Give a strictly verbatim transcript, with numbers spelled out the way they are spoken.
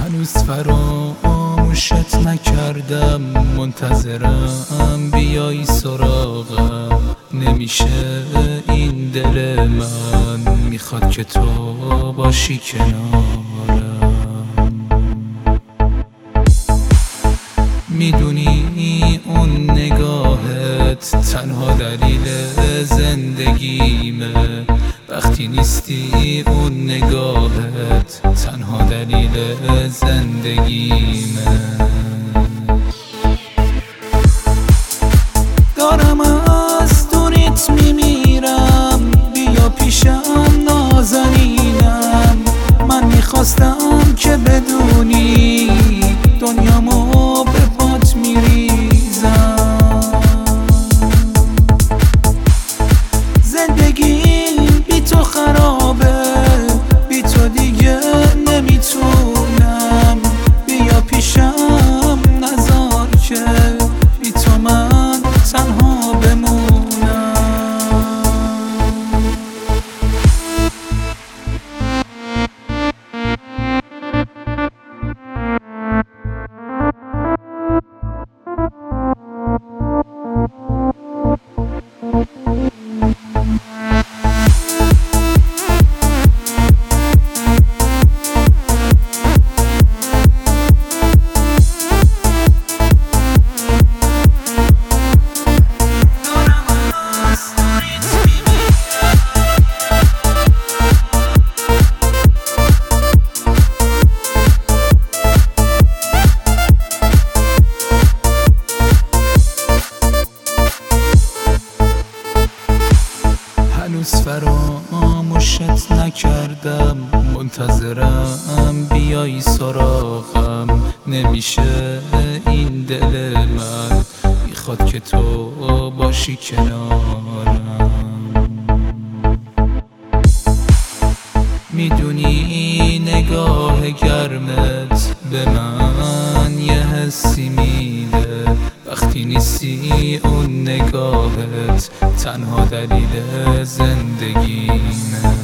هنوز فراموشت نکردم، منتظرم بیایی سراغم. نمیشه این دل من، میخواد که تو باشی کنارم. میدونی اون نگاهت تنها دلیل زندگیمه. وقتی نیستی اون نگاهت تنها دلیل زندگیمه. دارم از دورت میمیرم، بیا پیشم نازنینم. من میخواستم که بدونی دنیامو به پات میریزم. زندگی بی تو خرابه، بی تو دیگه نمیتونم. بیا پیشم نذار که بی تو من تنها بمونم. هنوز فراموشت نکردم، منتظرم بیایی سراغم. نمیشه این دل من، میخواد که تو باشی کنارم. میدونی نگاه گرمت به من یه حسی میده. وقتی نیستی اون نگاهت تنها دلیل زندگیمه.